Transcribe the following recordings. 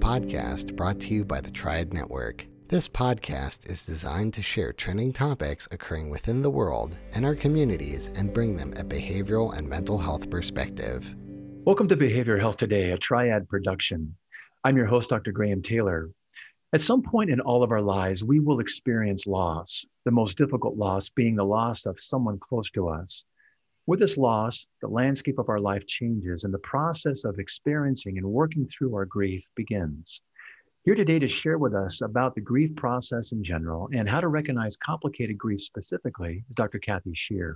podcast brought to you by the Triad Network. This podcast is designed to share trending topics occurring within the world and our communities and bring them a behavioral and mental health perspective. Welcome to Behavioral Health Today, a Triad production. I'm your host, Dr. Graham Taylor. At some point in all of our lives, we will experience loss, the most difficult loss being the loss of someone close to us. With this loss, the landscape of our life changes and the process of experiencing and working through our grief begins. Here today to share with us about the grief process in general and how to recognize complicated grief specifically is Dr. Kathy Shear.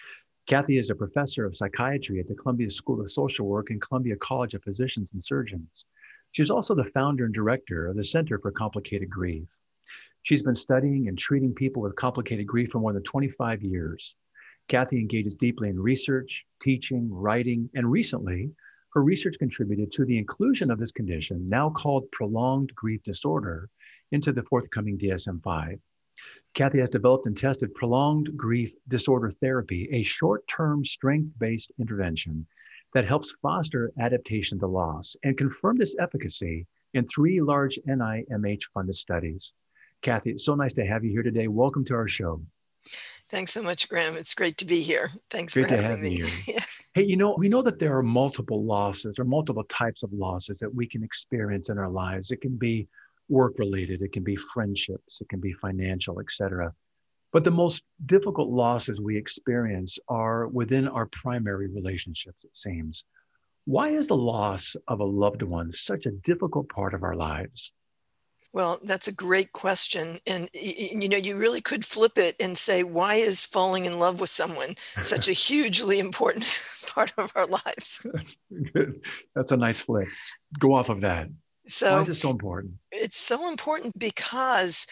Kathy is a professor of psychiatry at the Columbia School of Social Work and Columbia College of Physicians and Surgeons. She's also the founder and director of the Center for Complicated Grief. She's been studying and treating people with complicated grief for more than 25 years. Kathy engages deeply in research, teaching, writing, and recently, her research contributed to the inclusion of this condition, now called prolonged grief disorder, into the forthcoming DSM-5. Kathy has developed and tested prolonged grief disorder therapy, a short-term strength-based intervention that helps foster adaptation to loss, and confirmed its efficacy in 3 large NIMH-funded studies. Kathy, it's so nice to have you here today. Welcome to our show. Thanks so much, Graham. It's great to be here. Thanks Great for to having have me. you. Hey, we know that there are multiple losses or multiple types of losses that we can experience in our lives. It can be work-related, it can be friendships, it can be financial, etc. But the most difficult losses we experience are within our primary relationships, it seems. Why is the loss of a loved one such a difficult part of our lives? Well, that's a great question. And, you really could flip it and say, why is falling in love with someone such a hugely important part of our lives? That's good. That's a nice flip. Go off of that. So why is it so important? It's so important because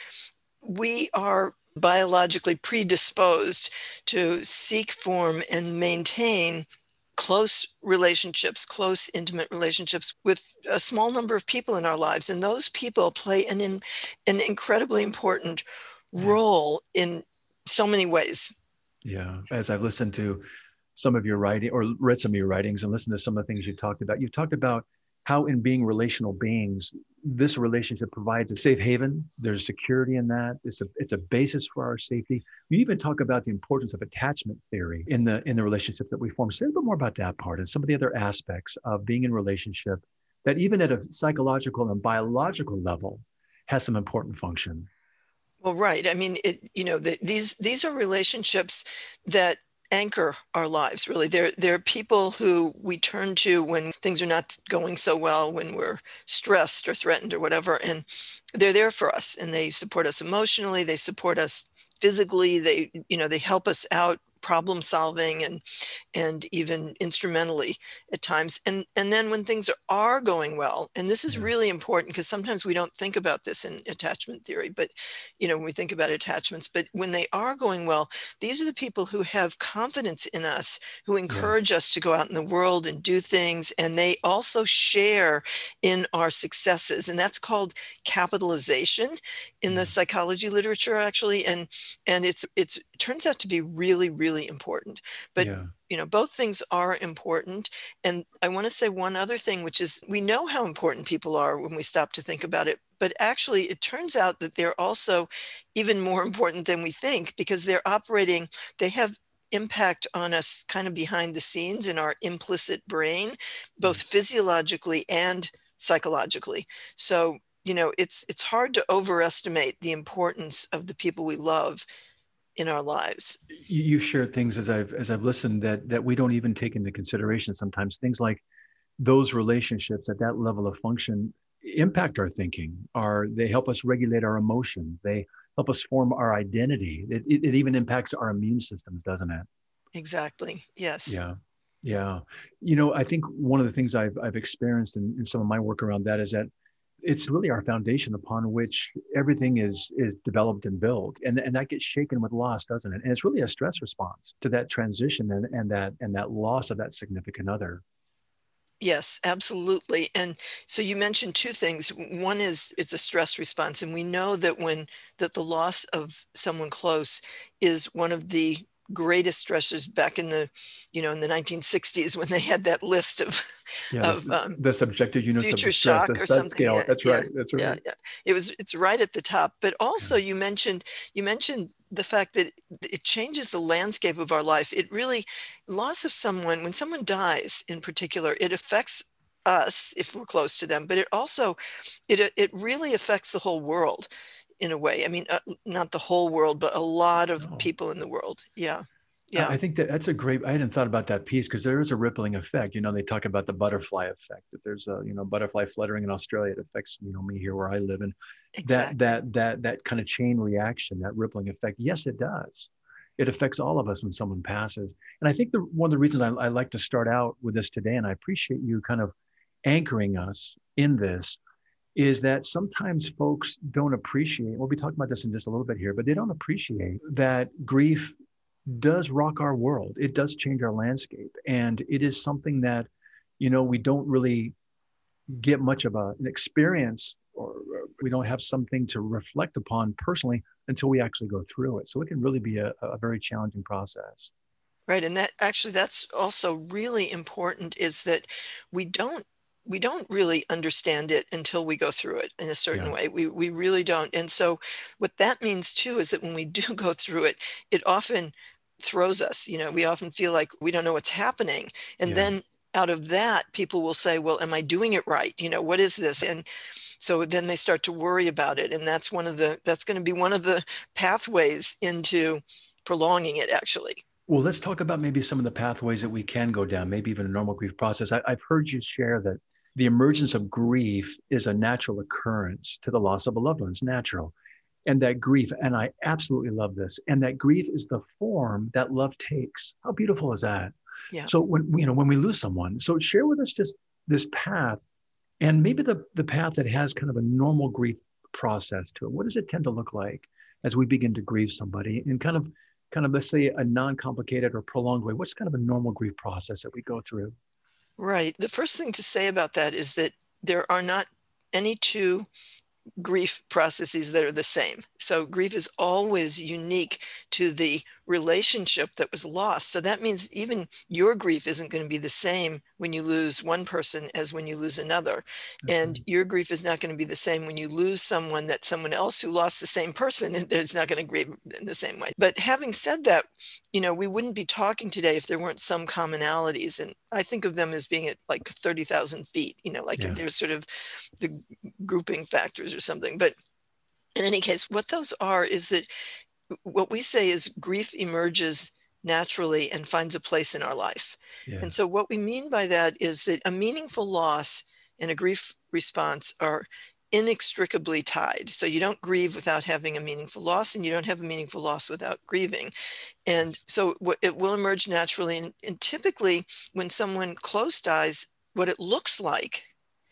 we are biologically predisposed to seek, form, and maintain close relationships, close, intimate relationships with a small number of people in our lives. And those people play an incredibly important role in so many ways. Yeah. As I've listened to some of your writing or read some of your writings and listened to some of the things you've talked about how in being relational beings, this relationship provides a safe haven. There's security in that. It's a basis for our safety. You even talk about the importance of attachment theory in the relationship that we form. Say a little bit more about that part and some of the other aspects of being in a relationship that even at a psychological and biological level has some important function. Well, right. I mean, these are relationships that anchor our lives, really. They're people who we turn to when things are not going so well, when we're stressed or threatened or whatever, and they're there for us, and they support us emotionally, they support us physically, they help us out problem solving and even instrumentally at times. And then when things are going well, and this is really important because sometimes we don't think about this in attachment theory, but when we think about attachments, but when they are going well, these are the people who have confidence in us, who encourage us to go out in the world and do things. And they also share in our successes. And that's called capitalization in the psychology literature, actually. And it turns out to be really, really important. But both things are important. And I want to say one other thing, which is we know how important people are when we stop to think about it. But actually, it turns out that they're also even more important than we think, because they have impact on us kind of behind the scenes in our implicit brain, both physiologically and psychologically. So, it's hard to overestimate the importance of the people we love in our lives. You've shared things as I've listened that we don't even take into consideration sometimes. Things like those relationships at that level of function impact our thinking. They help us regulate our emotion. They help us form our identity. It even impacts our immune systems, doesn't it? Exactly. Yes. Yeah. I think one of the things I've experienced in some of my work around that is that it's really our foundation upon which everything is developed and built. And that gets shaken with loss, doesn't it? And it's really a stress response to that transition and that loss of that significant other. Yes, absolutely. And so you mentioned 2 things. One is it's a stress response. And we know that the loss of someone close is one of the greatest stressors back in the, in the 1960s when they had that list of, the subjective units future of stress, shock the or SUD something. scale. Yeah, That's right. That's right. Yeah. It's right at the top. But also you mentioned the fact that it changes the landscape of our life. It really, loss of someone, when someone dies in particular, it affects us if we're close to them, but it also, it really affects the whole world in a way. I mean, not the whole world, but a lot of people in the world. Yeah. Yeah. I think that's a great, I hadn't thought about that piece because there is a rippling effect. They talk about the butterfly effect, that there's a, butterfly fluttering in Australia. It affects, me here where I live. And exactly. that kind of chain reaction, that rippling effect. Yes, it does. It affects all of us when someone passes. And I think one of the reasons I like to start out with this today, and I appreciate you kind of anchoring us in this, is that sometimes folks don't appreciate, we'll be talking about this in just a little bit here, but they don't appreciate that grief does rock our world. It does change our landscape. And it is something that, we don't really get much of an experience, or we don't have something to reflect upon personally until we actually go through it. So it can really be a very challenging process. Right. And that's also really important, is that we don't really understand it until we go through it in a certain way. We really don't. And so what that means too is that when we do go through it, it often throws us. We often feel like we don't know what's happening. And then out of that, people will say, well, am I doing it right? What is this? And so then they start to worry about it. And that's going to be one of the pathways into prolonging it, actually. Well, let's talk about maybe some of the pathways that we can go down, maybe even a normal grief process. I've heard you share that the emergence of grief is a natural occurrence to the loss of a loved one. It's natural. And that grief, and I absolutely love this, and that grief is the form that love takes. How beautiful is that? Yeah. So when we lose someone, so share with us just this path, and maybe the path that has kind of a normal grief process to it. What does it tend to look like as we begin to grieve somebody, and kind of let's say a non-complicated or prolonged way? What's kind of a normal grief process that we go through? Right. The first thing to say about that is that there are not any two grief processes that are the same. So grief is always unique to the relationship that was lost. So that means even your grief isn't going to be the same when you lose one person as when you lose another. And your grief is not going to be the same when you lose someone else who lost the same person, and it's not going to grieve in the same way. But having said that, we wouldn't be talking today if there weren't some commonalities. And I think of them as being at like 30,000 feet, there's sort of the grouping factors or something. But in any case, what those are is that what we say is grief emerges naturally and finds a place in our life. Yeah. And so what we mean by that is that a meaningful loss and a grief response are inextricably tied. So you don't grieve without having a meaningful loss, and you don't have a meaningful loss without grieving. And so it will emerge naturally. And typically when someone close dies, what it looks like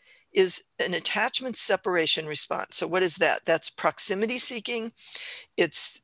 is an attachment separation response. So what is that? That's proximity seeking. It's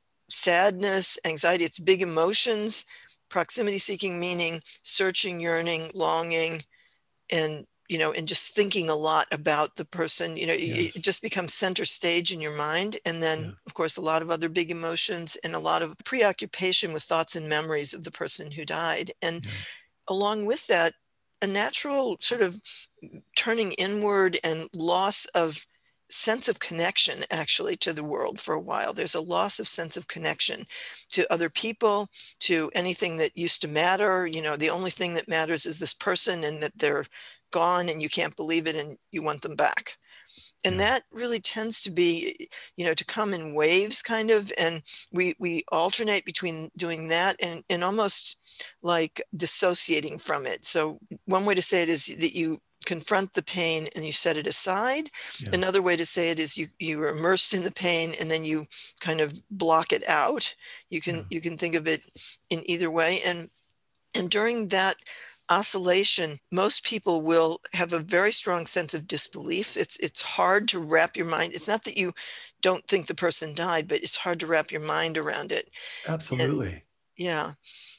sadness, anxiety, it's big emotions. Proximity seeking meaning searching, yearning, longing, and just thinking a lot about the person. It just becomes center stage in your mind. And then of course a lot of other big emotions and a lot of preoccupation with thoughts and memories of the person who died. And along with that, a natural sort of turning inward and loss of sense of connection actually to the world for a while. There's a loss of sense of connection to other people, to anything that used to matter. The only thing that matters is this person, and that they're gone and you can't believe it and you want them back. And that really tends to be, to come in waves kind of. And we alternate between doing that and almost like dissociating from it. So one way to say it is that you confront the pain and you set it aside. Another way to say it is you are immersed in the pain and then you kind of block it out. You can think of it in either way. And during that oscillation, most people will have a very strong sense of disbelief. It's hard to wrap your mind. It's not that you don't think the person died, but it's hard to wrap your mind around it. Absolutely. And,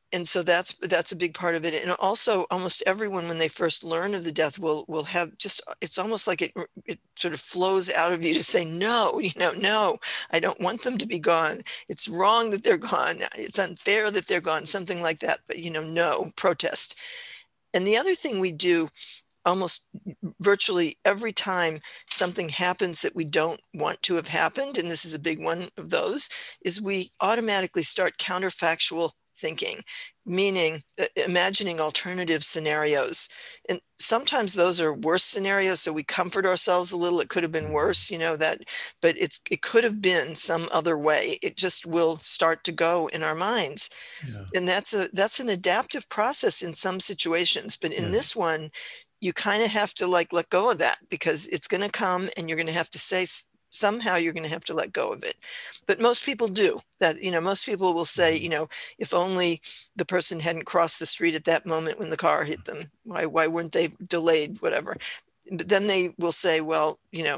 And so that's a big part of it. And also almost everyone, when they first learn of the death, will have just, it's almost like it sort of flows out of you to say, no, no, I don't want them to be gone. It's wrong that they're gone. It's unfair that they're gone, something like that. But, no, protest. And the other thing we do almost virtually every time something happens that we don't want to have happened, and this is a big one of those, is we automatically start counterfactual thinking, meaning imagining alternative scenarios. And sometimes those are worse scenarios, so we comfort ourselves a little. It could have been worse, but it could have been some other way. It just will start to go in our minds. Yeah. And that's an adaptive process in some situations, but in this one, you kind of have to let go of that, because it's going to come and you're going to have to say, somehow you're going to have to let go of it. But most people do that. Most people will say, if only the person hadn't crossed the street at that moment when the car hit them, why weren't they delayed, whatever. But then they will say, well,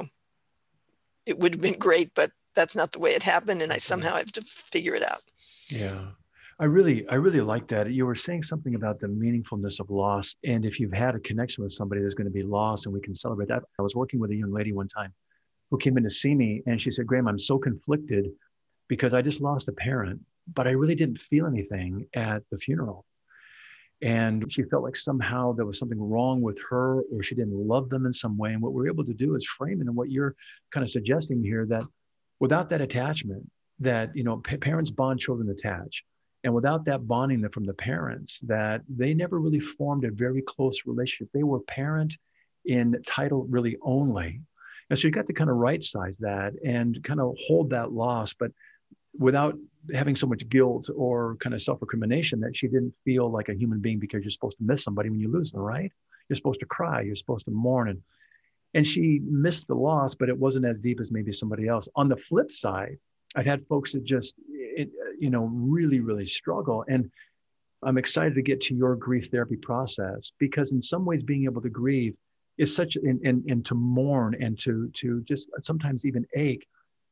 it would have been great, but that's not the way it happened. And I somehow have to figure it out. Yeah. I really like that. You were saying something about the meaningfulness of loss. And if you've had a connection with somebody, there's going to be loss, and we can celebrate that. I was working with a young lady one time who came in to see me, and she said, Graham, I'm so conflicted because I just lost a parent, but I really didn't feel anything at the funeral. And she felt like somehow there was something wrong with her, or she didn't love them in some way. And what we're able to do is frame it in what you're kind of suggesting here, that without that attachment, that, parents bond, children attach. And without that bonding from the parents, that they never really formed a very close relationship. They were parent in title really only. And so you got to kind of right size that and kind of hold that loss, but without having so much guilt or kind of self-recrimination that she didn't feel like a human being, because you're supposed to miss somebody when you lose them, right? You're supposed to cry, you're supposed to mourn. And she missed the loss, but it wasn't as deep as maybe somebody else. On the flip side, I've had folks that just, really, really struggle. And I'm excited to get to your grief therapy process, because in some ways being able to grieve is such, and to mourn and to just sometimes even ache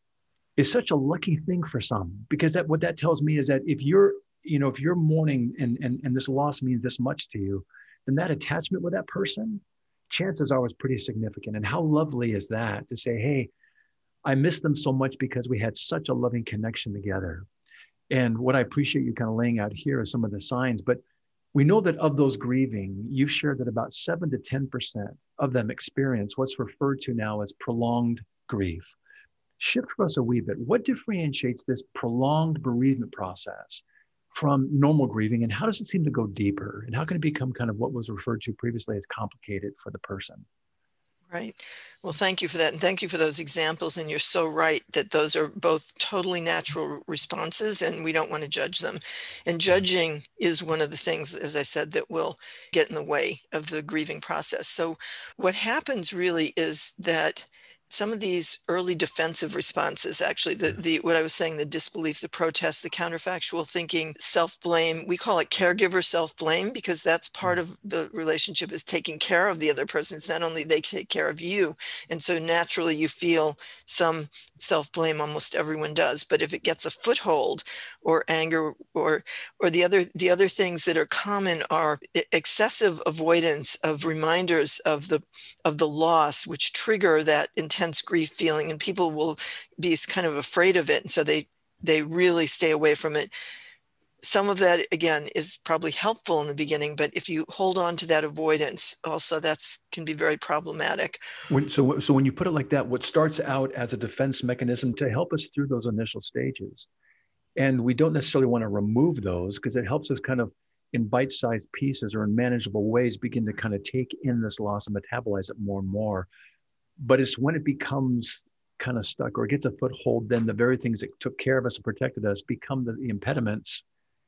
is such a lucky thing for some, because what that tells me is that if you're mourning and this loss means this much to you, then that attachment with that person, chances are, was pretty significant. And how lovely is that to say, hey, I miss them so much because we had such a loving connection together. And what I appreciate you kind of laying out here is some of the signs, but we know that of those grieving, you've shared that about 7 to 10% of them experience what's referred to now as prolonged grief. Shift for us a wee bit. What differentiates this prolonged bereavement process from normal grieving, and how does it seem to go deeper? And how can it become kind of what was referred to previously as complicated for the person? Right. Well, thank you for that. And thank you for those examples. And you're so right that those are both totally natural responses, and we don't want to judge them. And judging is one of the things, as I said, that will get in the way of the grieving process. So what happens really is that some of these early defensive responses, actually, what I was saying, the disbelief, the protest, the counterfactual thinking, self-blame, we call it caregiver self-blame, because that's part of the relationship, is taking care of the other person. It's not only they take care of you. And so naturally you feel some self-blame, almost everyone does. But if it gets a foothold, or anger, or the other things that are common are excessive avoidance of reminders of the loss, which trigger that intense grief feeling, and people will be kind of afraid of it, and so they really stay away from it. Some of that, again, is probably helpful in the beginning, but if you hold on to that avoidance, also can be very problematic. So when you put it like that, what starts out as a defense mechanism to help us through those initial stages, and we don't necessarily want to remove those, because it helps us kind of in bite-sized pieces or in manageable ways begin to kind of take in this loss and metabolize it more and more. But it's when it becomes kind of stuck or it gets a foothold, then the very things that took care of us and protected us become the impediments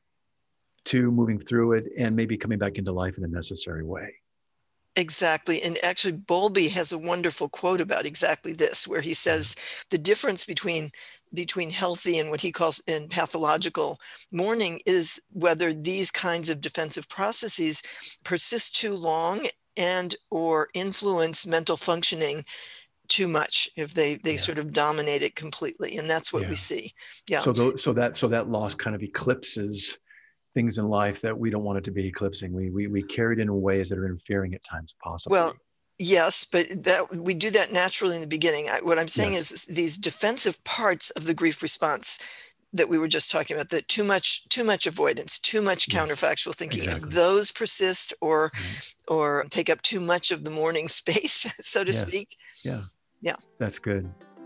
to moving through it and maybe coming back into life in a necessary way. Exactly. And actually, Bowlby has a wonderful quote about exactly this, where he says the difference between healthy and what he calls in pathological mourning is whether these kinds of defensive processes persist too long and or influence mental functioning too much, if they sort of dominate it completely. And that's what we see. Yeah. So that loss kind of eclipses things in life that we don't want it to be eclipsing. We carry it in ways that are interfering at times, possibly. Well, yes, but that we do that naturally in the beginning. What I'm saying is these defensive parts of the grief response that we were just talking about, that too much avoidance, too much counterfactual thinking, if those persist or take up too much of the morning space, so to speak. Yeah. That's good.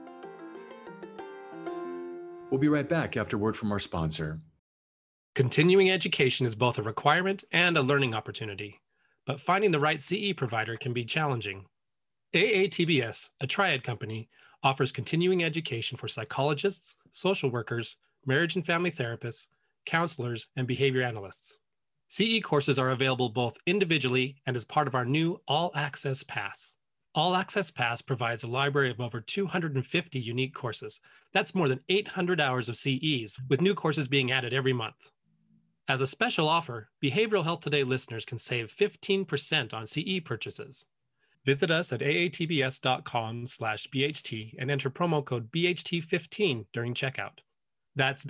We'll be right back after word from our sponsor. Continuing education is both a requirement and a learning opportunity, but finding the right CE provider can be challenging. AATBS, a Triad company, offers continuing education for psychologists, social workers, marriage and family therapists, counselors, and behavior analysts. CE courses are available both individually and as part of our new All Access Pass. All Access Pass provides a library of over 250 unique courses. That's more than 800 hours of CEs, with new courses being added every month. As a special offer, Behavioral Health Today listeners can save 15% on CE purchases. Visit us at aatbs.com/BHT and enter promo code BHT15 during checkout. That's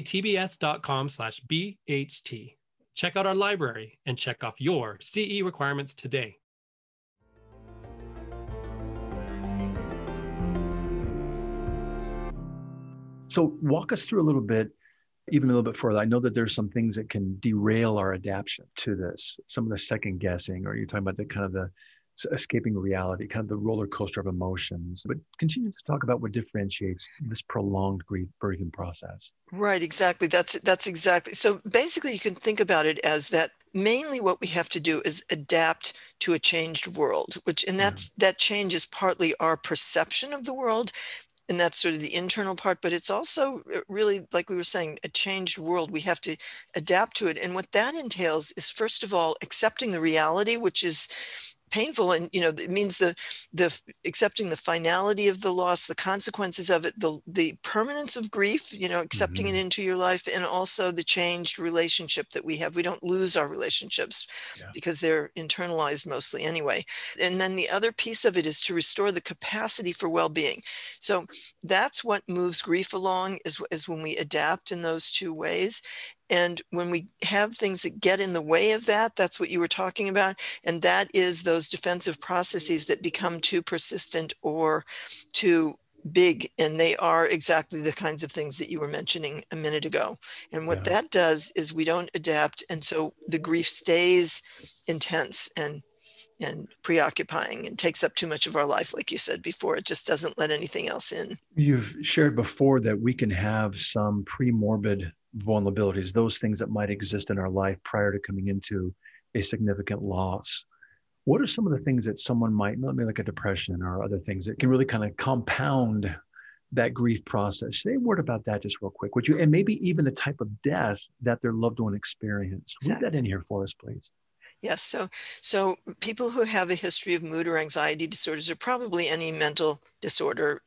aatbs.com/BHT. Check out our library and check off your CE requirements today. So walk us through a little bit, even a little bit further. I know that there's some things that can derail our adaptation to this, some of the second guessing, or you're talking about the kind of the escaping reality, kind of the roller coaster of emotions, but continue to talk about what differentiates this prolonged grieving process. Right, exactly. That's exactly. So basically you can think about it as that mainly what we have to do is adapt to a changed world, that change is partly our perception of the world. And that's sort of the internal part, but it's also really, like we were saying, a changed world. We have to adapt to it. And what that entails is, first of all, accepting the reality, which is painful. And, it means the accepting the finality of the loss, the consequences of it, the permanence of grief, accepting it into your life, and also the changed relationship that we have. We don't lose our relationships because they're internalized mostly anyway. And then the other piece of it is to restore the capacity for well-being. So that's what moves grief along, is when we adapt in those two ways. And when we have things that get in the way of that, that's what you were talking about. And that is those defensive processes that become too persistent or too big. And they are exactly the kinds of things that you were mentioning a minute ago. And what that does is we don't adapt. And so the grief stays intense and preoccupying and takes up too much of our life. Like you said before, it just doesn't let anything else in. You've shared before that we can have some pre-morbid vulnerabilities, those things that might exist in our life prior to coming into a significant loss. What are some of the things that someone might, maybe like a depression or other things that can really kind of compound that grief process? Say a word about that just real quick, would you? And maybe even the type of death that their loved one experienced. Leave that in here for us, please. Yes. So people who have a history of mood or anxiety disorders, or probably any mental disorder,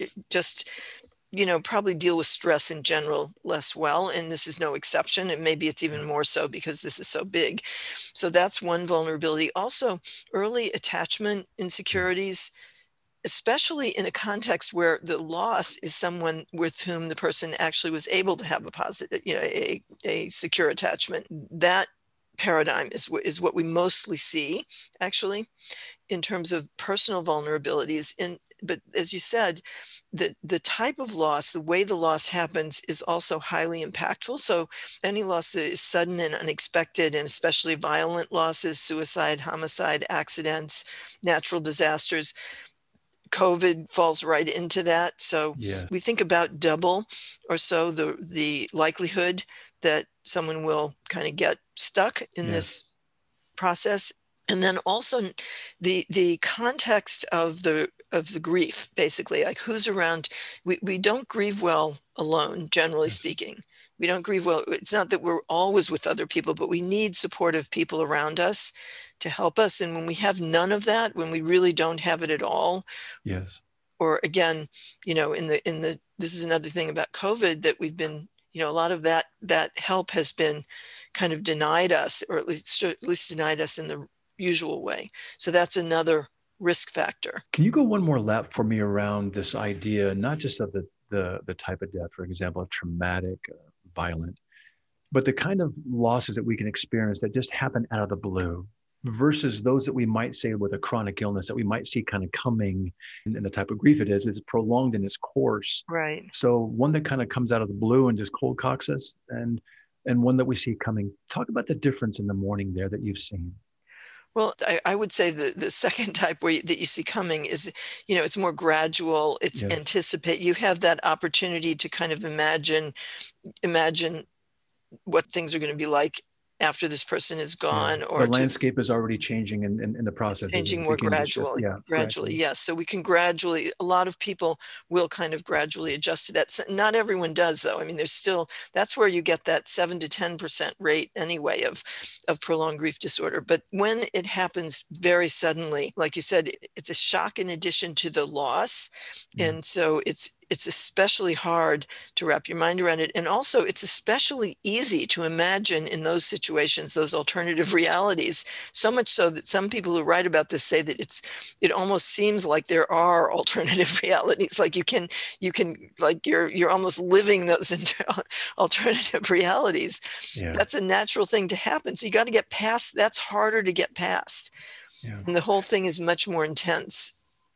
probably deal with stress in general less well. And this is no exception. And maybe it's even more so because this is so big. So that's one vulnerability. Also, early attachment insecurities, especially in a context where the loss is someone with whom the person actually was able to have a positive, a secure attachment. That paradigm is what we mostly see, actually, in terms of personal vulnerabilities. But as you said, the type of loss, the way the loss happens is also highly impactful. So any loss that is sudden and unexpected, and especially violent losses, suicide, homicide, accidents, natural disasters, COVID falls right into that. So we think about double or so the likelihood that someone will kind of get stuck in this process. And then also the context of the grief, basically, like who's around. We don't grieve well alone, generally speaking. We don't grieve well. It's not that we're always with other people, but we need supportive people around us to help us. And when we have none of that, when we really don't have it at all, or again, this is another thing about COVID that we've been, a lot of that help has been kind of denied us, or at least denied us in the usual way. So that's another risk factor. Can you go one more lap for me around this idea, not just of the type of death, for example, traumatic, violent, But the kind of losses that we can experience that just happen out of the blue versus those that we might say with a chronic illness that we might see kind of coming, and the type of grief it is prolonged in its course. Right. So one that kind of comes out of the blue and just cold cocks us, and one that we see coming. Talk about the difference in the mourning there that you've seen. Well, I would say the second type that you see coming is, it's more gradual. It's Yes. anticipate. You have that opportunity to kind of imagine what things are going to be like after this person is gone, or the landscape is already changing in the process. Changing more gradually. Gradually, yes. So we can gradually, a lot of people will kind of gradually adjust to that. So not everyone does, though. I mean, there's still, that's where you get that 7 to 10% rate anyway of prolonged grief disorder. But when it happens very suddenly, like you said, it's a shock in addition to the loss. And so it's especially hard to wrap your mind around it. And also it's especially easy to imagine in those situations, those alternative realities, so much so that some people who write about this say that it almost seems like there are alternative realities. Like you can like you're almost living those alternative realities. Yeah. That's a natural thing to happen. So you got to get past, that's harder to get past. Yeah. And the whole thing is much more intense.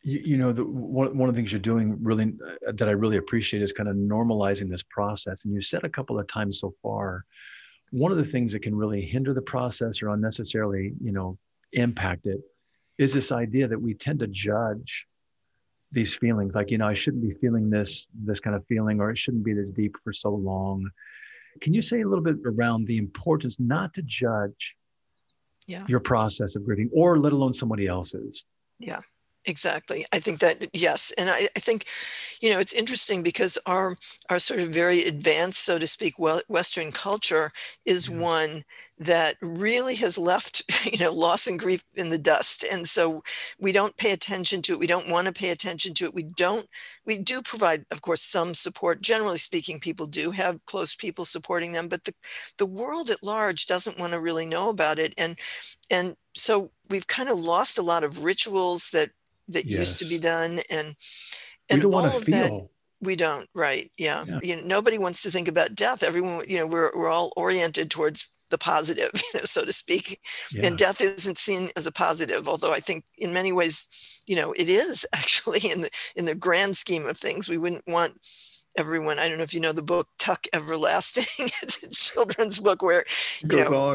One of the things you're doing really that I really appreciate is kind of normalizing this process. And you said a couple of times so far, one of the things that can really hinder the process or unnecessarily, impact it is this idea that we tend to judge these feelings. Like, I shouldn't be feeling this kind of feeling, or it shouldn't be this deep for so long. Can you say a little bit around the importance not to judge your process of grieving, or let alone somebody else's? Yeah. Exactly. I think that, yes. And I think, it's interesting because our sort of very advanced, so to speak, Western culture is one that really has left, loss and grief in the dust. And so we don't pay attention to it. We don't want to pay attention to it. We do provide, of course, some support. Generally speaking, people do have close people supporting them, but the world at large doesn't want to really know about it. And so we've kind of lost a lot of rituals that used to be done, and we don't all want to of feel that, we don't, right? Yeah. Nobody wants to think about death. Everyone, we're all oriented towards the positive, so to speak. And death isn't seen as a positive, although I think in many ways, it is actually in the grand scheme of things. We wouldn't want everyone. I don't know if you know the book Tuck Everlasting. It's a children's book where it goes on.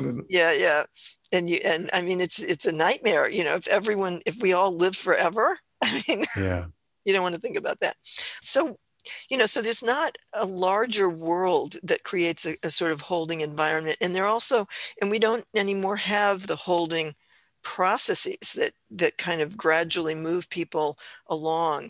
And I mean, it's a nightmare, if we all live forever, I mean, you don't want to think about that. So, so there's not a larger world that creates a sort of holding environment. And and we don't anymore have the holding processes that kind of gradually move people along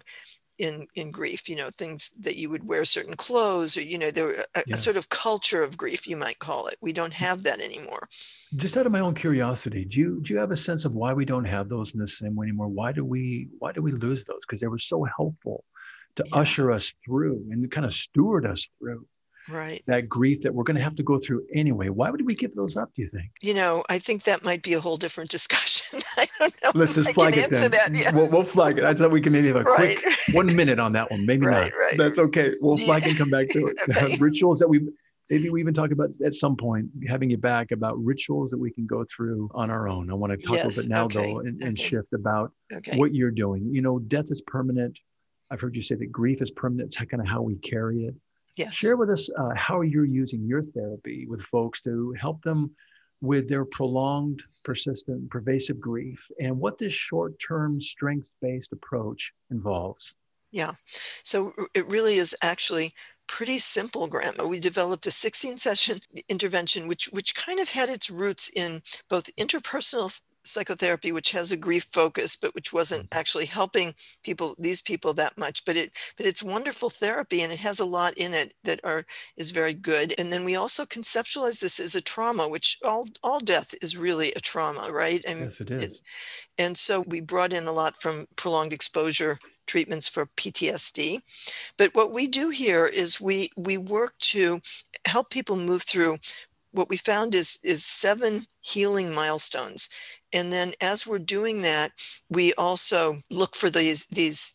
in grief, things that you would wear certain clothes, or, there a sort of culture of grief, you might call it. We don't have that anymore. Just out of my own curiosity, do you have a sense of why we don't have those in the same way anymore? Why do we lose those? Because they were so helpful to usher us through and kind of steward us through that grief that we're going to have to go through anyway. Why would we give those up, do you think? I think that might be a whole different discussion. I don't know. Let's just flag it then. We'll flag it. I thought we can maybe have a quick 1 minute on that one. Maybe not. That's okay. We'll flag and come back to it. Rituals that maybe we even talk about at some point, having you back about rituals that we can go through on our own. I want to talk a little bit now, though, and shift about what you're doing. Death is permanent. I've heard you say that grief is permanent. It's kind of how we carry it. Yes. Share with us how you're using your therapy with folks to help them with their prolonged, persistent, pervasive grief, and what this short-term, strength-based approach involves. Yeah. So it really is actually pretty simple, Grandma. We developed a 16-session intervention, which kind of had its roots in both interpersonal psychotherapy, which has a grief focus, but which wasn't actually helping these people that much. But it's wonderful therapy, and it has a lot in it that is very good. And then we also conceptualize this as a trauma, which all death is really a trauma, right? Yes, it is. And so we brought in a lot from prolonged exposure treatments for PTSD. But what we do here is we work to help people move through what we found is 7 healing milestones. And then as we're doing that, we also look for these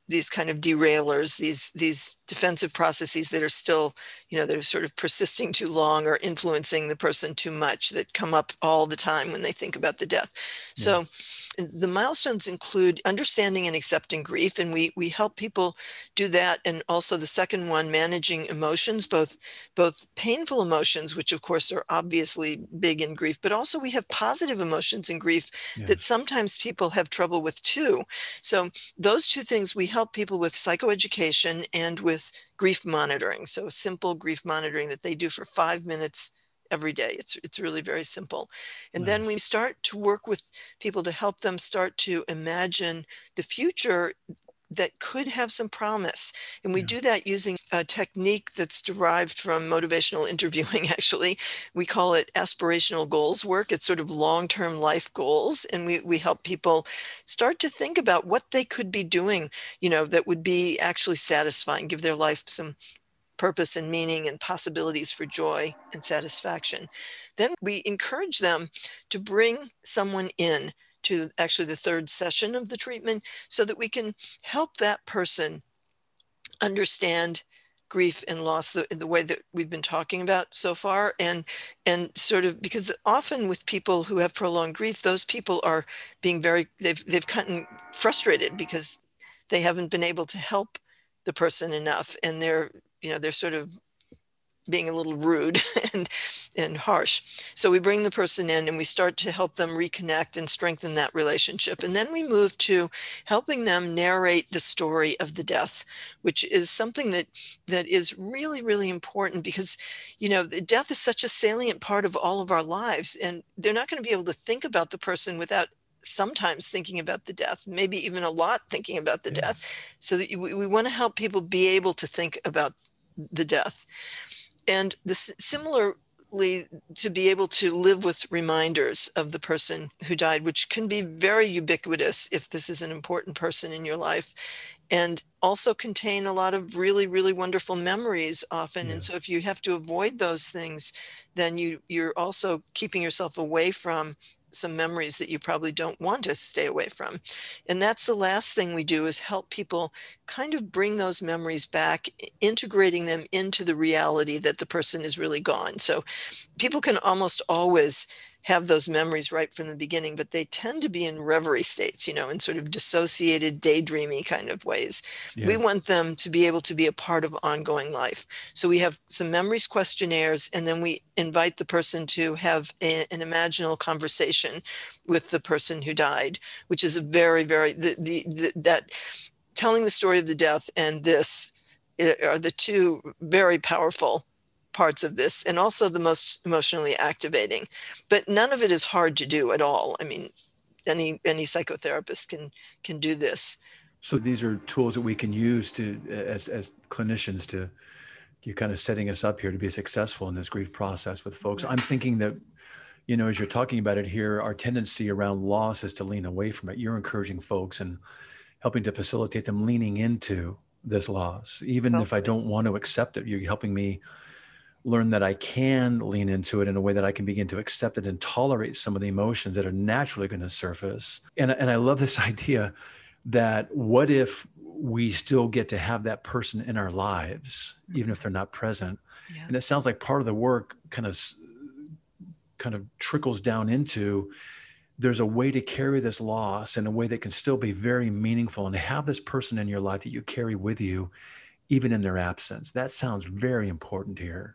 these kind of derailers, these defensive processes that are still, that are sort of persisting too long or influencing the person too much, that come up all the time when they think about the death. Yeah. So the milestones include understanding and accepting grief, and we help people do that. And also the second one, managing emotions, both painful emotions, which of course are obviously big in grief, but also we have positive emotions in grief that sometimes people have trouble with too. So those two things, we help people with psychoeducation and with grief monitoring. So simple grief monitoring that they do for 5 minutes every day. It's really very simple. And then we start to work with people to help them start to imagine the future that could have some promise. And we do that using a technique that's derived from motivational interviewing, actually. We call it aspirational goals work. It's sort of long-term life goals. And we help people start to think about what they could be doing, that would be actually satisfying, give their life some purpose and meaning and possibilities for joy and satisfaction. Then we encourage them to bring someone in to actually the third session of the treatment so that we can help that person understand grief and loss the way that we've been talking about so far. And sort of, because often with people who have prolonged grief, those people are being they've gotten frustrated because they haven't been able to help the person enough. And they're sort of being a little rude and harsh. So we bring the person in and we start to help them reconnect and strengthen that relationship. And then we move to helping them narrate the story of the death, which is something that is really, really important because, the death is such a salient part of all of our lives, and they're not going to be able to think about the person without sometimes thinking about the death, maybe even a lot thinking about the death. So that we want to help people be able to think about the death. And similarly, to be able to live with reminders of the person who died, which can be very ubiquitous if this is an important person in your life, and also contain a lot of really, really wonderful memories often. Yeah. And so if you have to avoid those things, then you're also keeping yourself away from some memories that you probably don't want to stay away from. And that's the last thing we do, is help people kind of bring those memories back, integrating them into the reality that the person is really gone. So people can almost always have those memories right from the beginning, but they tend to be in reverie states, in sort of dissociated, daydreamy kind of ways. Yeah. We want them to be able to be a part of ongoing life. So we have some memories questionnaires, and then we invite the person to have an imaginal conversation with the person who died, which is a very, very, that telling the story of the death and this are the two very powerful parts of this, and also the most emotionally activating. But none of it is hard to do at all. I mean, any psychotherapist can do this. So these are tools that we can use to, as clinicians, to you're kind of setting us up here to be successful in this grief process with folks. Right. I'm thinking that, as you're talking about it here, our tendency around loss is to lean away from it. You're encouraging folks and helping to facilitate them leaning into this loss. Even if I don't want to accept it, you're helping me learn that I can lean into it in a way that I can begin to accept it and tolerate some of the emotions that are naturally going to surface. And I love this idea that what if we still get to have that person in our lives, even if they're not present? Yeah. And it sounds like part of the work kind of trickles down into, there's a way to carry this loss in a way that can still be very meaningful and have this person in your life that you carry with you, even in their absence. That sounds very important here.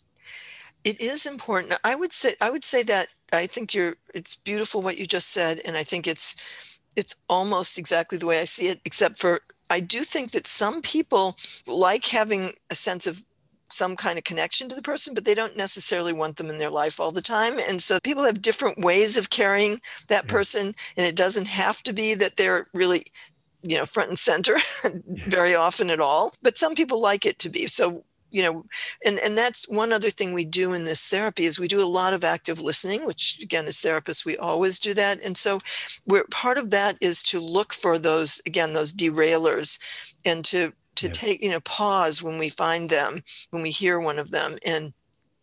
It is important. I would say that I think it's beautiful what you just said. And I think it's almost exactly the way I see it, except for I do think that some people like having a sense of some kind of connection to the person, but they don't necessarily want them in their life all the time. And so people have different ways of carrying that person. And it doesn't have to be that they're really, front and center very often at all. But some people like it to be. So, and that's one other thing we do in this therapy, is we do a lot of active listening, which again, as therapists, we always do that. And so part of that is to look for those derailers, and to take, pause when we find them, when we hear one of them, and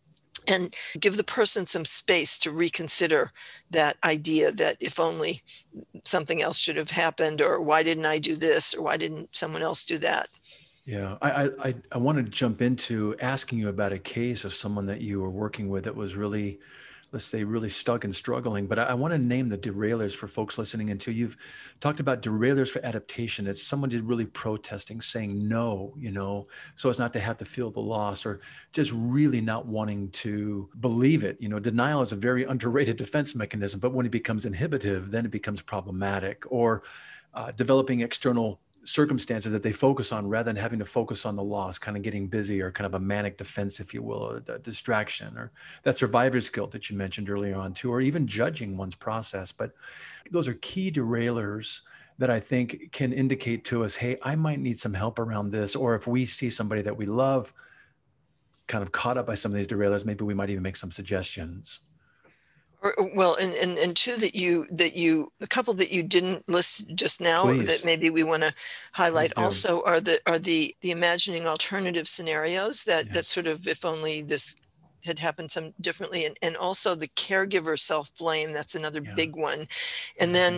and give the person some space to reconsider that idea that if only something else should have happened, or why didn't I do this, or why didn't someone else do that? Yeah, I want to jump into asking you about a case of someone that you were working with that was really, let's say, really stuck and struggling. But I want to name the derailers for folks listening into. You've talked about derailers for adaptation. It's someone just really protesting, saying no, so as not to have to feel the loss, or just really not wanting to believe it. Denial is a very underrated defense mechanism, but when it becomes inhibitive, then it becomes problematic. Or developing external circumstances that they focus on rather than having to focus on the loss, kind of getting busy, or kind of a manic defense, if you will, a distraction, or that survivor's guilt that you mentioned earlier on too, or even judging one's process. But those are key derailers that I think can indicate to us, hey, I might need some help around this. Or if we see somebody that we love kind of caught up by some of these derailers, maybe we might even make some suggestions. Well, and two that you a couple that you didn't list just now, Please. that maybe we want to highlight also are the imagining alternative scenarios that Yes. sort of, if only this had happened some differently, and also the caregiver self-blame. That's another big one. And then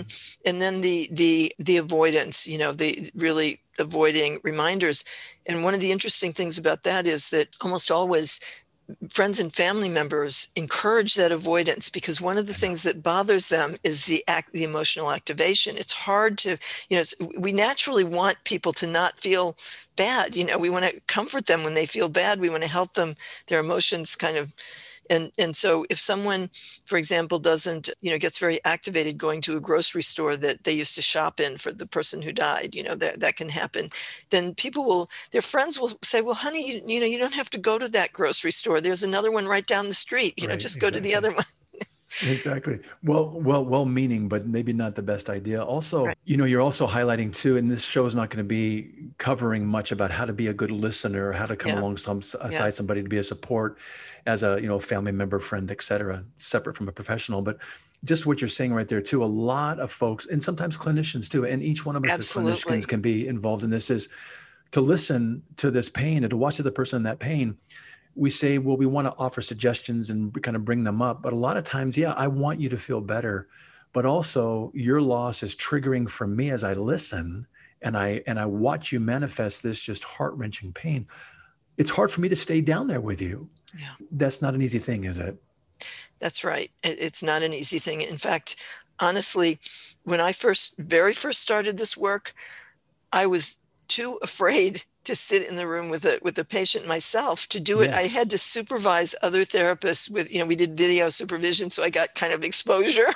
the avoidance, the really avoiding reminders. And one of the interesting things about that is that almost always friends and family members encourage that avoidance, because one of the things that bothers them is the emotional activation. It's hard to, we naturally want people to not feel bad. We want to comfort them when they feel bad. We want to help them, their emotions kind of. And so if someone, for example, doesn't, gets very activated going to a grocery store that they used to shop in for the person who died, that can happen. Then their friends will say, well, honey, you don't have to go to that grocery store. There's another one right down the street, just go to the other one. Exactly. Well-meaning, but maybe not the best idea. Also, Right. You're also highlighting too, and this show is not going to be covering much about how to be a good listener, or how to come alongside somebody to be a support as a, family member, friend, et cetera, separate from a professional. But just what you're saying right there too, a lot of folks, and sometimes clinicians too, and each one of us Absolutely. as clinicians can be involved in this, is to listen to this pain and to watch the person in that pain. We say, well, we want to offer suggestions and kind of bring them up. But a lot of times, I want you to feel better. But also your loss is triggering for me as I listen and I watch you manifest this just heart-wrenching pain. It's hard for me to stay down there with you. Yeah. That's not an easy thing, is it? That's right. It's not an easy thing. In fact, honestly, when I very first started this work, I was too afraid to sit in the room with a patient myself to do it. Yes. I had to supervise other therapists with, we did video supervision. So I got kind of exposure.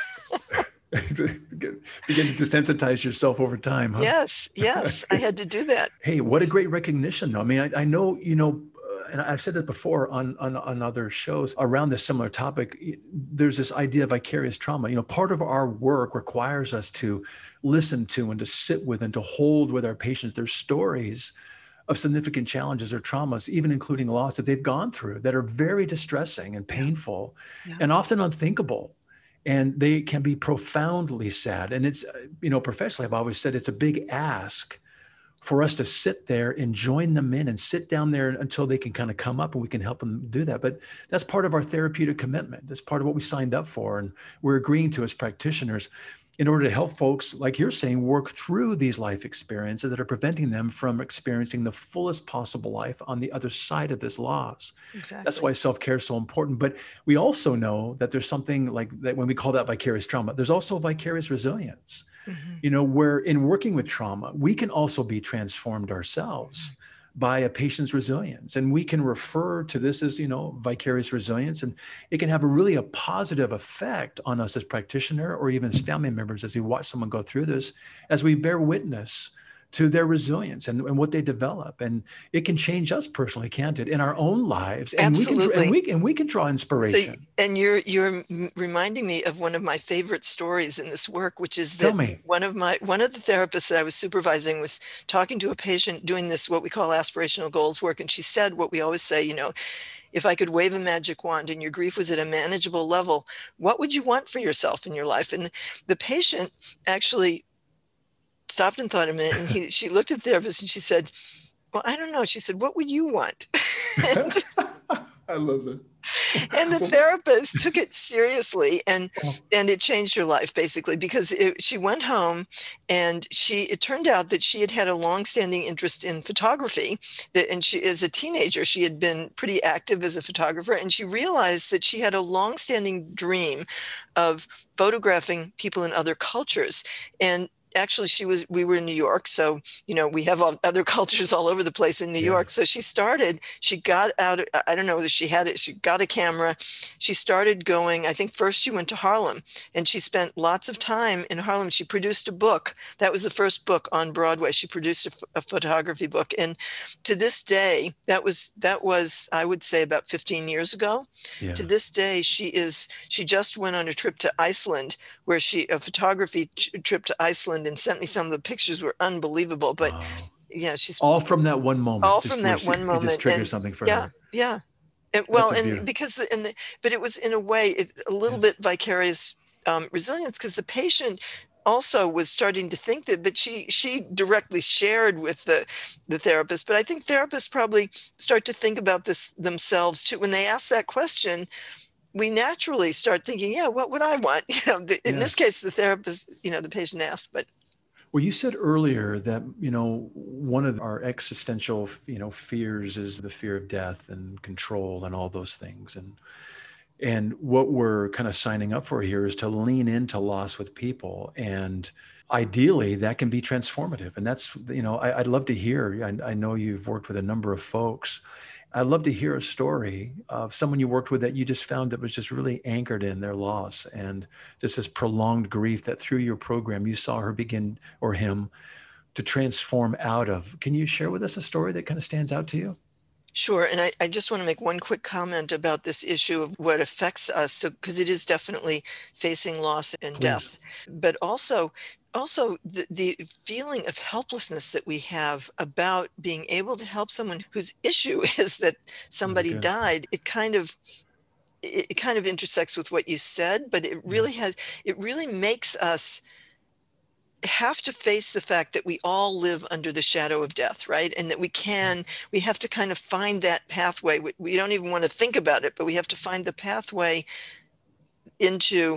Begin to desensitize yourself over time, huh? Yes. I had to do that. Hey, what a great recognition, though. I mean, I know, and I've said that before on other shows around this similar topic. There's this idea of vicarious trauma. Part of our work requires us to listen to and to sit with and to hold with our patients their stories of significant challenges or traumas, even including loss that they've gone through, that are very distressing and painful and often unthinkable. And they can be profoundly sad. And it's, professionally, I've always said it's a big ask for us to sit there and join them in and sit down there until they can kind of come up and we can help them do that. But that's part of our therapeutic commitment. That's part of what we signed up for. And we're agreeing to as practitioners in order to help folks, like you're saying, work through these life experiences that are preventing them from experiencing the fullest possible life on the other side of this loss. Exactly. That's why self-care is so important. But we also know that there's something like that when we call that vicarious trauma, there's also vicarious resilience. Mm-hmm. Where in working with trauma, we can also be transformed ourselves by a patient's resilience. And we can refer to this as, vicarious resilience. And it can have a positive effect on us as practitioner or even as family members as we watch someone go through this, as we bear witness to their resilience and what they develop. And it can change us personally, can't it, in our own lives? And Absolutely. we can draw inspiration. So, and you're reminding me of one of my favorite stories in this work, which is that one of the therapists that I was supervising was talking to a patient doing this, what we call aspirational goals work. And she said what we always say, if I could wave a magic wand and your grief was at a manageable level, what would you want for yourself in your life? And the patient actually stopped and thought a minute, and she looked at the therapist and she said, well, I don't know. She said, what would you want? I love that. And the therapist took it seriously, and it changed her life basically, because she went home and it turned out that she had a longstanding interest in photography, and she, as a teenager, she had been pretty active as a photographer, and she realized that she had a longstanding dream of photographing people in other cultures. And actually we were in New York, so we have other cultures all over the place in New York. So she got out, I don't know whether she got a camera. She started going, I think first she went to Harlem, and she spent lots of time in Harlem. She produced a book. That was the first book on Broadway. She produced a photography book, and to this day, that was I would say about 15 years ago. To this day, she just went on a trip to Iceland, where a photography trip to Iceland, and sent me some of the pictures. Were unbelievable. But she's all from that one moment. All from that one moment. It just triggered something for her. Yeah. But it was in a way a little bit vicarious resilience, because the patient also was starting to think that, but she directly shared with the therapist. But I think therapists probably start to think about this themselves too. When they ask that question, we naturally start thinking, what would I want? In this case, the therapist, the patient asked. But well, you said earlier that, one of our existential, fears is the fear of death and control and all those things. And what we're kind of signing up for here is to lean into loss with people. And ideally that can be transformative. And that's, I'd love to hear, I know you've worked with a number of folks. I'd love to hear a story of someone you worked with that you just found that was just really anchored in their loss and just this prolonged grief that through your program, you saw her begin, or him, to transform out of. Can you share with us a story that kind of stands out to you? Sure. And I just want to make one quick comment about this issue of what affects us. So, because it is definitely facing loss and death, but also the feeling of helplessness that we have about being able to help someone whose issue is that somebody died. It kind of intersects with what you said, but it really makes us have to face the fact that we all live under the shadow of death, right? And that we have to kind of find that pathway. We don't even want to think about it, but we have to find the pathway into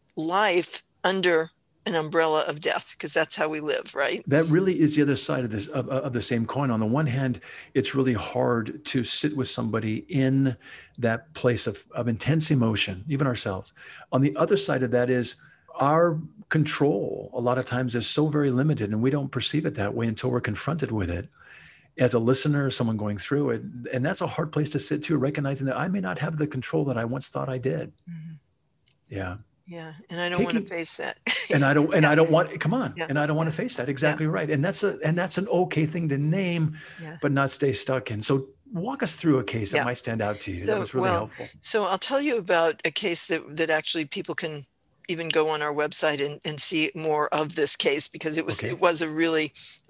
life under an umbrella of death, because that's how we live, right? That really is the other side of this, of the same coin. On the one hand, it's really hard to sit with somebody in that place of intense emotion, even ourselves. On the other side of that is our control a lot of times is so very limited, and we don't perceive it that way until we're confronted with it as a listener, someone going through it. And that's a hard place to sit too, recognizing that I may not have the control that I once thought I did. Mm-hmm. Yeah. Yeah. And I don't want to face that. And I don't want to face that. Exactly right. And that's an okay thing to name, but not stay stuck in. So walk us through a case that might stand out to you. That was really helpful. So I'll tell you about a case that actually people can even go on our website and see more of this case, because it was a really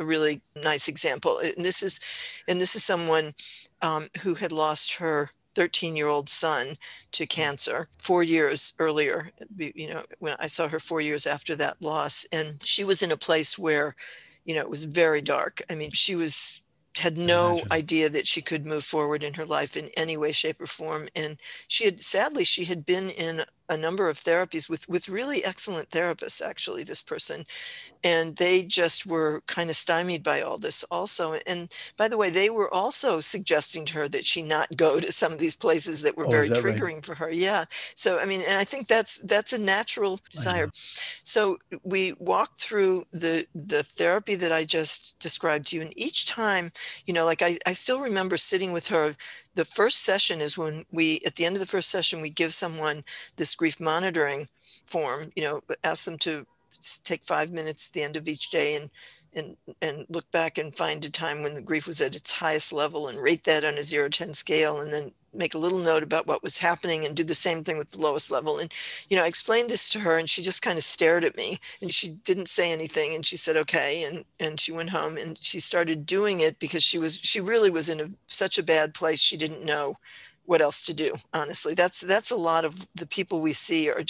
nice example. And this is someone who had lost her 13-year-old son to cancer 4 years earlier. When I saw her 4 years after that loss, and she was in a place where, it was very dark. I mean, she had no idea that she could move forward in her life in any way, shape, or form. And she had been in a number of therapies with really excellent therapists, actually, this person. And they just were kind of stymied by all this also. And by the way, they were also suggesting to her that she not go to some of these places that were very triggering for her. Yeah. So, I mean, and I think that's a natural desire. So we walked through the therapy that I just described to you. And each time, I still remember sitting with her. The first session is when at the end of the first session, we give someone this grief monitoring form, ask them to take 5 minutes at the end of each day and look back and find a time when the grief was at its highest level and rate that on a 0 to 10 scale, and then make a little note about what was happening and do the same thing with the lowest level. And, I explained this to her, and she just kind of stared at me, and she didn't say anything. And she said, okay. And she went home, and she started doing it because she really was in such a bad place. She didn't know what else to do. Honestly, that's a lot of the people we see are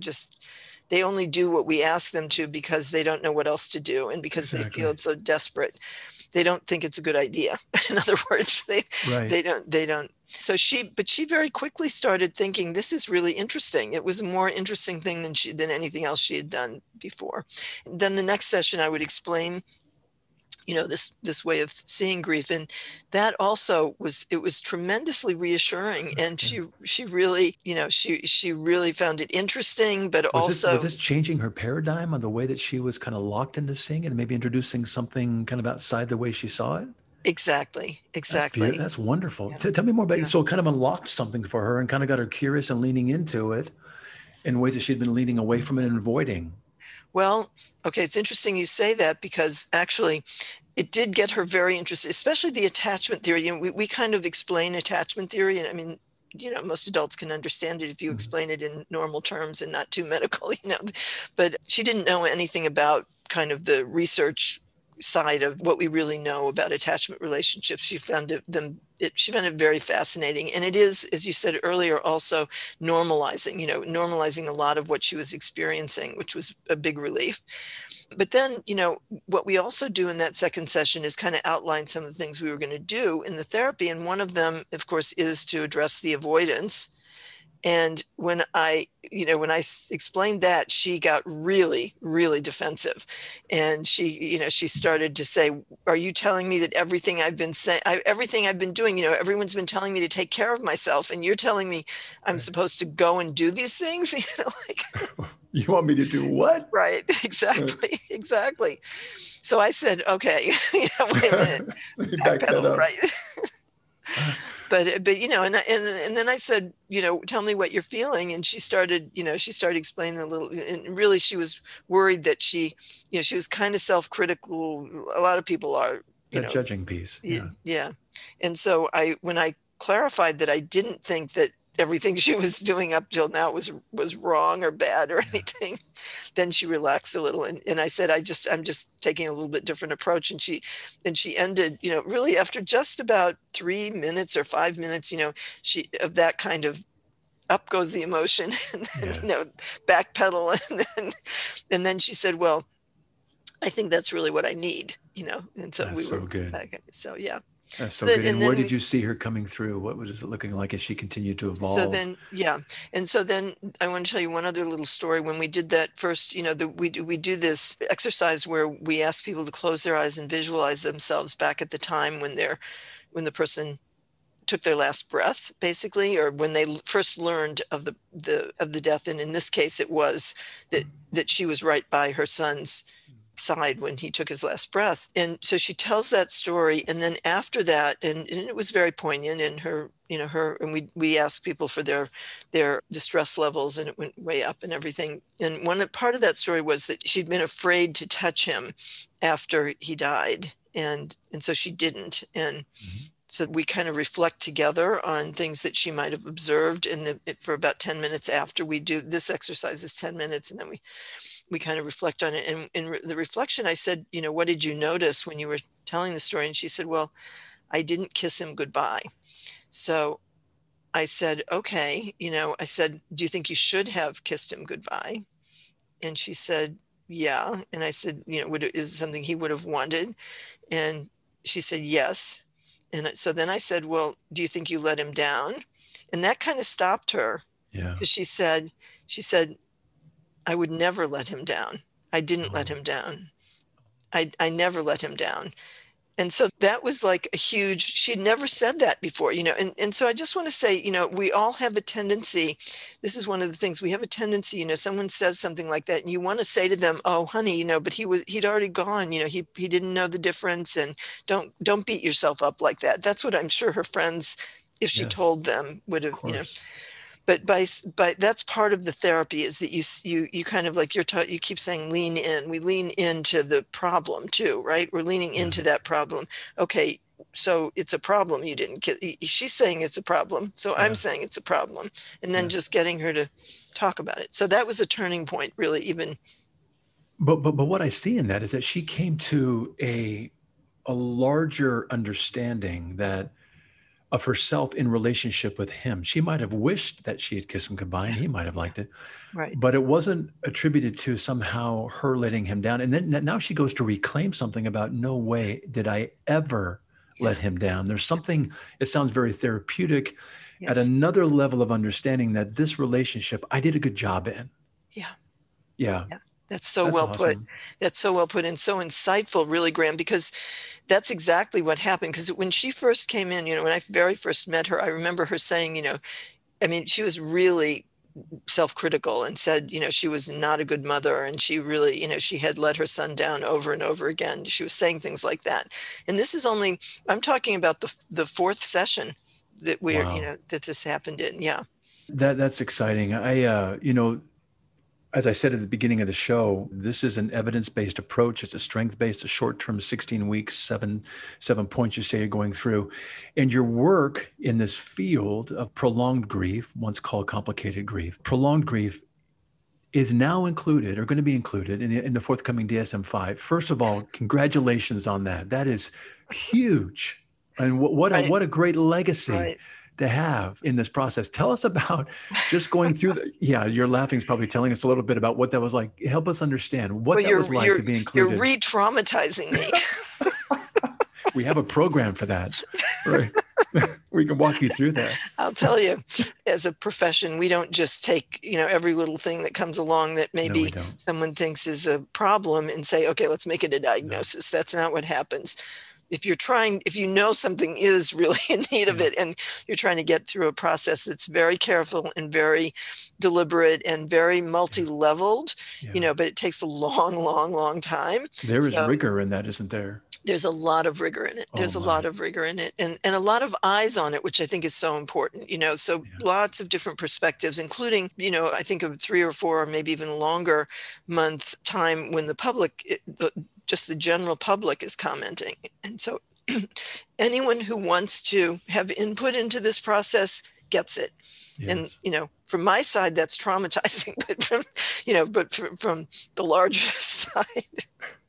they only do what we ask them to because they don't know what else to do, and because they feel so desperate. they don't think it's a good idea. In other words, Right. they don't. So she very quickly started thinking, this is really interesting. It was a more interesting thing than anything else she had done before. Then the next session, I would explain, this way of seeing grief, and that also was tremendously reassuring. And she really, she really found it interesting, but was this changing her paradigm on the way that she was kind of locked into seeing it, and maybe introducing something kind of outside the way she saw it? Exactly. That's wonderful. Yeah. Tell me more about it. So it kind of unlocked something for her and kind of got her curious and leaning into it in ways that she'd been leaning away from it and avoiding. Well, okay, it's interesting you say that, because actually it did get her very interested, especially the attachment theory. We kind of explain attachment theory, and I mean, most adults can understand it if you explain it in normal terms and not too medical, but she didn't know anything about kind of the research side of what we really know about attachment relationships. She found it very fascinating. And it is, as you said earlier, also normalizing a lot of what she was experiencing, which was a big relief. But then, what we also do in that second session is kind of outline some of the things we were going to do in the therapy. And one of them, of course, is to address the avoidance. And when I explained that, she got really, really defensive. And she started to say, are you telling me that everything I've been saying, everything I've been doing, everyone's been telling me to take care of myself, and you're telling me I'm supposed to go and do these things? You want me to do what? Right. Exactly. So I said, okay, wait a minute. Backpedal, right. But and then I said, tell me what you're feeling. And she started explaining a little, and really she was worried that she was kind of self-critical. A lot of people are, that judging piece. Yeah. And so when I clarified that I didn't think that everything she was doing up till now was wrong or bad or anything, then she relaxed a little. And I said, I'm just taking a little bit different approach. And she ended, really after just about 3 minutes or 5 minutes, she of that kind of up goes the emotion and then, backpedal. And then she said, well, I think that's really what I need, and so that's so good. So, yeah. That's so good. And where did you see her coming through? What was it looking like as she continued to evolve? So then, and so then I want to tell you one other little story. When we did that first, we do this exercise where we ask people to close their eyes and visualize themselves back at the time when the person took their last breath, basically, or when they first learned of the death. And in this case, it was that she was right by her son's side when he took his last breath. And so she tells that story. And then after that, and it was very poignant, and and we asked people for their distress levels, and it went way up and everything. And part of that story was that she'd been afraid to touch him after he died. And so she didn't. And so we kind of reflect together on things that she might have observed for about 10 minutes after we do this exercise is 10 minutes. And then we kind of reflect on it. And in the reflection, I said, what did you notice when you were telling the story? And she said, well, I didn't kiss him goodbye. So I said, okay, I said, do you think you should have kissed him goodbye? And she said, yeah. And I said, is it something he would have wanted? And she said, yes. And so then I said, well, do you think you let him down? And that kind of stopped her. Yeah. Because she said, I would never let him down. I didn't let him down. I never let him down. And so that was like a huge, she'd never said that before, and so I just want to say, we all have a tendency, this is one of the things, we have a tendency, someone says something like that and you want to say to them, oh, honey, but he'd already gone, he didn't know the difference, and don't beat yourself up like that. That's what I'm sure her friends, if she told them, would have, But by that's part of the therapy, is that you kind of like you keep saying lean in. We lean into the problem too, right? We're leaning into that problem. Okay, so it's a problem you didn't get. She's saying it's a problem, so I'm saying it's a problem, and then just getting her to talk about it. So that was a turning point, really. Even. But what I see in that is that she came to a larger understanding that of herself in relationship with him. She might have wished that she had kissed him goodbye and he might have liked it, Right. but it wasn't attributed to somehow her letting him down. And then now she goes to reclaim something about, no way did I ever let him down. There's something, it sounds very therapeutic at Yes. another level of understanding that this relationship, I did a good job in. Yeah. Yeah. Yeah. That's so That's well put. awesome. That's so well put and so insightful, really, Graham, because that's exactly what happened. Because when she first came in, when I very first met her, I remember her saying, I mean, she was really self-critical and said, she was not a good mother. And she really, she had let her son down over and over again. She was saying things like that. And this is only, I'm talking about the fourth session that Wow. that this happened in. Yeah. That's exciting. As I said at the beginning of the show, this is an evidence-based approach. It's a strength-based, a short-term 16 weeks, seven points you say you're going through. And your work in this field of prolonged grief, once called complicated grief, prolonged grief is now included or going to be included in the forthcoming DSM-5. First of all, congratulations on that. That is huge. And what a great legacy. Right. To have in this process. Tell us about just going through your laughing is probably telling us a little bit about what that was like. Help us understand what that was like to be included. You're re-traumatizing me. We have a program for that. Right. We can walk you through that. I'll tell you, as a profession, we don't just take, every little thing that comes along that maybe someone thinks is a problem and say, okay, let's make it a diagnosis. No. That's not what happens. If you know something is really in need of it and you're trying to get through a process that's very careful and very deliberate and very multi-leveled, but it takes a long, long, long time. There is rigor in that, isn't there? There's a lot of rigor in it. There's a lot of rigor in it and a lot of eyes on it, which I think is so important, lots of different perspectives, including, I think of 3 or 4 or maybe even longer month time when the public, just the general public is commenting. And so anyone who wants to have input into this process gets it. Yes. And, from my side, that's traumatizing, but from the larger side.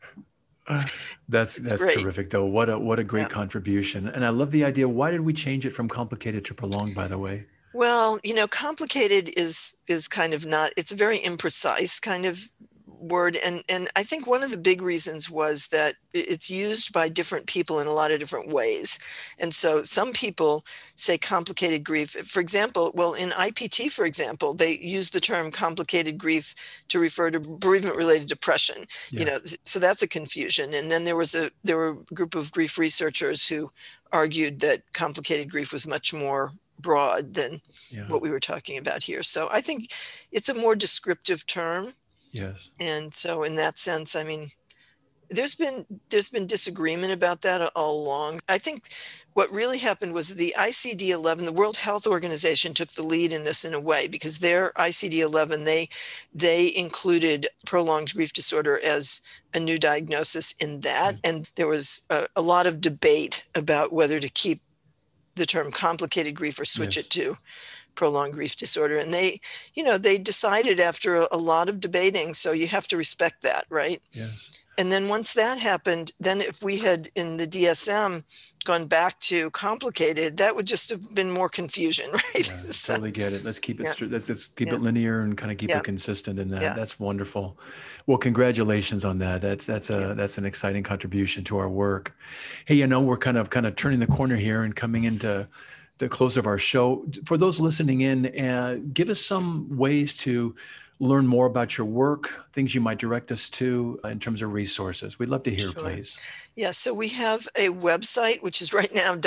That's terrific though. What a great contribution. And I love the idea. Why did we change it from complicated to prolonged, by the way? Well, complicated is kind of not, it's a very imprecise kind of word. And I think one of the big reasons was that it's used by different people in a lot of different ways. And so some people say complicated grief, for example, in IPT, for example, they use the term complicated grief to refer to bereavement related depression, so that's a confusion. And then there were a group of grief researchers who argued that complicated grief was much more broad than what we were talking about here. So I think it's a more descriptive term. Yes. And so in that sense, I mean, there's been disagreement about that all along. I think what really happened was the ICD-11, the World Health Organization, took the lead in this in a way, because their ICD-11, they included prolonged grief disorder as a new diagnosis in that. And there was a lot of debate about whether to keep the term complicated grief or switch it to prolonged grief disorder. And they decided after a lot of debating, so you have to respect that, right? Yes. And then once that happened, then if we had in the DSM gone back to complicated, that would just have been more confusion, right? Yeah, totally get it. Let's keep it let's keep it linear and kind of keep it consistent in that. That's wonderful. Well, congratulations on that. That's an exciting contribution to our work. Hey, we're kind of turning the corner here and coming into the close of our show. For those listening in, give us some ways to learn more about your work, things you might direct us to in terms of resources. We'd love to hear, please. Yeah, so we have a website, which is right now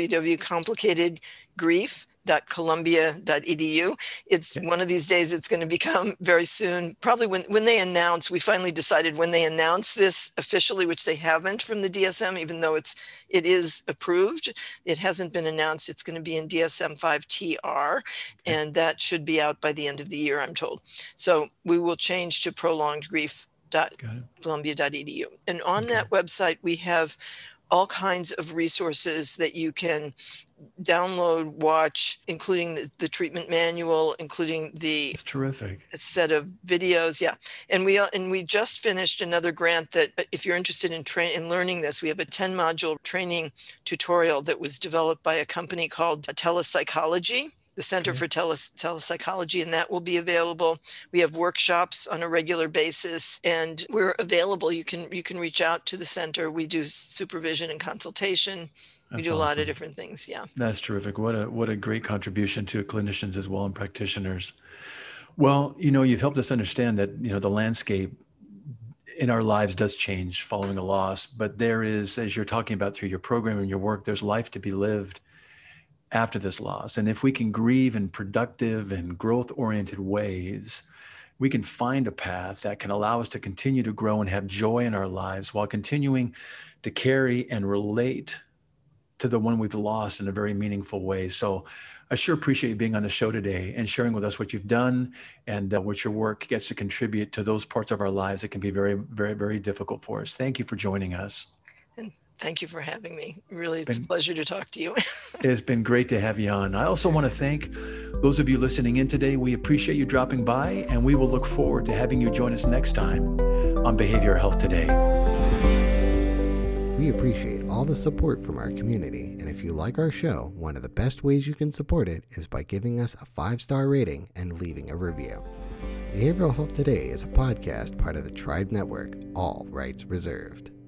www.complicatedgrief.columbia.edu. It's one of these days, it's going to become very soon, probably when they announce, we finally decided when they announce this officially, which they haven't from the DSM, even though it is approved, it hasn't been announced. It's going to be in DSM-5 TR, and that should be out by the end of the year, I'm told. So we will change to prolongedgrief.columbia.edu. And on that website, we have all kinds of resources that you can download, watch, including the treatment manual, including the It's terrific. set of videos. Yeah. And we just finished another grant that if you're interested in learning this, we have a 10-module training tutorial that was developed by a company called Telepsychology, the Center for Telepsychology, and that will be available. We have workshops on a regular basis, and we're available. You can reach out to the center. We do supervision and consultation. We do a lot of different things. Yeah. That's terrific. What a great contribution to clinicians as well and practitioners. Well, you've helped us understand that, the landscape in our lives does change following a loss, but there is, as you're talking about through your program and your work, there's life to be lived after this loss. And if we can grieve in productive and growth-oriented ways, we can find a path that can allow us to continue to grow and have joy in our lives while continuing to carry and relate to the one we've lost in a very meaningful way. So I sure appreciate you being on the show today and sharing with us what you've done and what your work gets to contribute to those parts of our lives that can be very, very, very difficult for us. Thank you for joining us. And thank you for having me. Really, it's a pleasure to talk to you. It's been great to have you on. I also want to thank those of you listening in today. We appreciate you dropping by, and we will look forward to having you join us next time on Behavioral Health Today. We appreciate all the support from our community, and if you like our show, one of the best ways you can support it is by giving us a 5-star rating and leaving a review. Behavioral Health Today is a podcast part of the Tribe Network, all rights reserved.